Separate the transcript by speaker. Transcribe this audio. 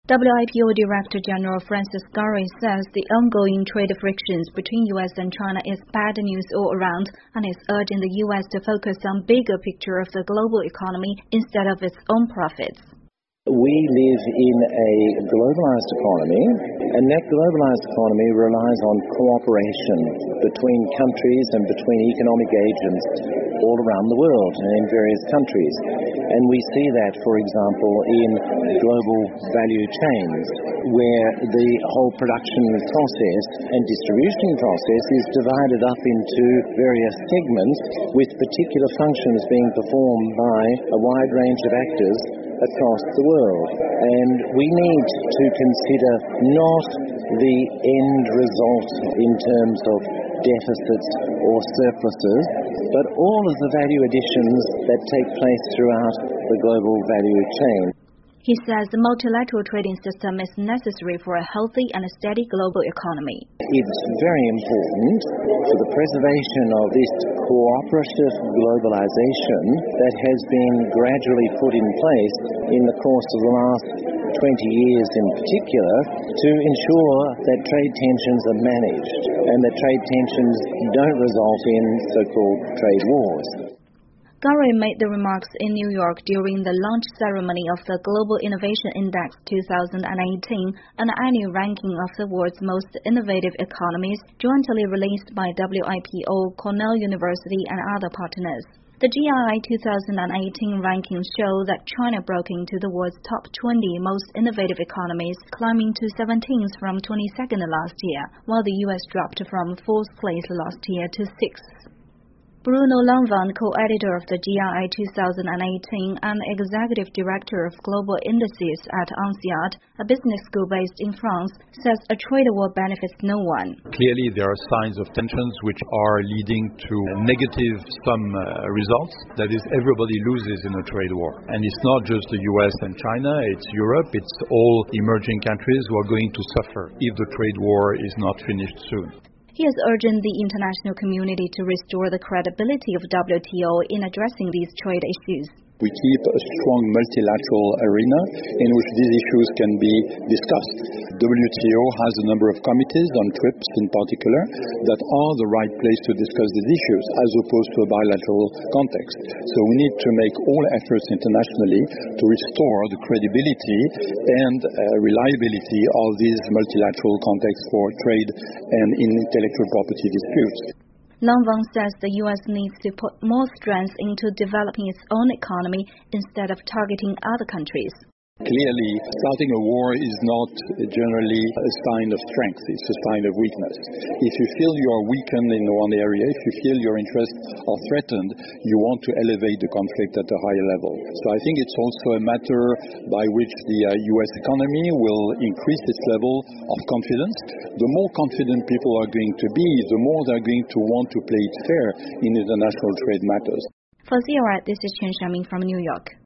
Speaker 1: WIPO Director General Francis Gurry says the ongoing trade frictions between U.S. and China is bad news all around and is urging the U.S. to focus on bigger picture of the global economy instead of its own profits.
Speaker 2: We live in a globalized economy, and that globalized economy relies on cooperation between countries and between economic agents all around the world and in various countries. And we see that, for example, in global value chains, where the whole production process and distribution process is divided up into various segments with particular functions being performed by a wide range of actors across the world. And we need to consider not the end result in terms of deficits or surpluses, but all of the value additions that take place throughout the global value chain.
Speaker 1: He says the multilateral trading system is necessary for a healthy and steady global economy.
Speaker 2: It's very important for the preservation of this cooperative globalization that has been gradually put in place in the course of the last 20 years in particular, to ensure that trade tensions are managed and that trade tensions don't result in so-called trade wars.
Speaker 1: Gurry made the remarks in New York during the launch ceremony of the Global Innovation Index 2018, an annual ranking of the world's most innovative economies jointly released by WIPO, Cornell University and other partners. The GII 2018 rankings show that China broke into the world's top 20 most innovative economies, climbing to 17th from 22nd last year, while the U.S. dropped from 4th place last year to 6th. Bruno Lanvin, co-editor of the GII 2018 and executive director of global indices at INSEAD, a business school based in France, says a trade war benefits no one.
Speaker 3: Clearly, there are signs of tensions which are leading to negative results. That is, everybody loses in a trade war. And it's not just the US and China, it's Europe, it's all emerging countries who are going to suffer if the trade war is not finished soon.
Speaker 1: He is urging the international community to restore the credibility of WTO in addressing these trade issues.
Speaker 4: We keep a strong multilateral arena in which these issues can be discussed. WTO has a number of committees on TRIPS in particular that are the right place to discuss these issues as opposed to a bilateral context. So we need to make all efforts internationally to restore the credibility and reliability of these multilateral contexts for trade and intellectual property disputes.
Speaker 1: Lanvin says the U.S. needs to put more strength into developing its own economy instead of targeting other countries.
Speaker 4: Clearly, starting a war is not generally a sign of strength, it's a sign of weakness. If you feel you are weakened in one area, if you feel your interests are threatened, you want to elevate the conflict at a higher level. So I think it's also a matter by which the U.S. economy will increase its level of confidence. The more confident people are going to be, the more they're going to want to play it fair in international trade matters.
Speaker 1: For CRI, this is Chen Xiaoming from New York.